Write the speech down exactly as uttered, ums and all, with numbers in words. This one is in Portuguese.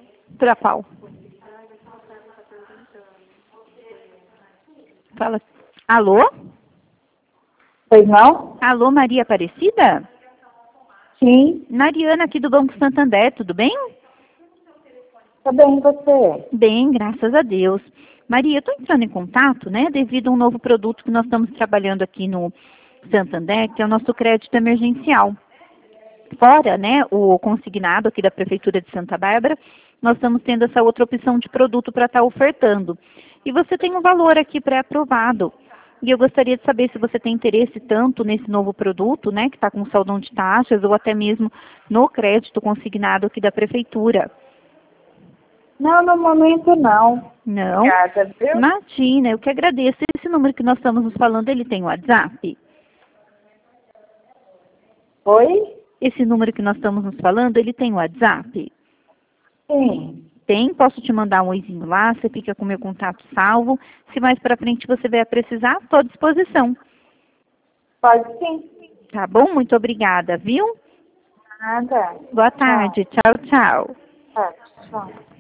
Para qual? Fala. Alô? Pois não? Alô, Maria Aparecida? Sim. Mariana aqui do Banco Santander, tudo bem? Tá bem, e você? Bem, graças a Deus. Maria, eu estou entrando em contato, né, devido a um novo produto que nós estamos trabalhando aqui no Santander, que é o nosso crédito emergencial. Fora, né, o consignado aqui da Prefeitura de Santa Bárbara, nós estamos tendo essa outra opção de produto para estar ofertando. E você tem um valor aqui pré-aprovado. E eu gostaria de saber se você tem interesse tanto nesse novo produto, né, que está com saldão de taxas, ou até mesmo no crédito consignado aqui da Prefeitura. Não, no momento não. Não? Obrigada, viu? Imagina, eu que agradeço. Esse número que nós estamos nos falando, ele tem WhatsApp? Oi? Esse número que nós estamos nos falando, ele tem WhatsApp? Sim. Tem, posso te mandar um oizinho lá, você fica com o meu contato salvo. Se mais pra frente você vier precisar, estou à disposição. Pode sim. Tá bom? Muito obrigada, viu? Nada. Boa tarde. Tchau, tchau. Tchau. Tchau.